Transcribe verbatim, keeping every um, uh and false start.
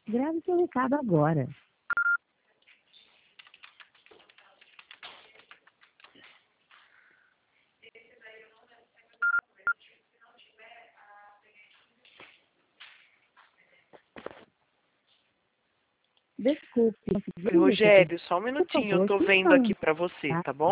Grave seu recado agora. Desculpe, Oi, Rogério, só um minutinho, eu tô vendo aqui pra você, tá bom?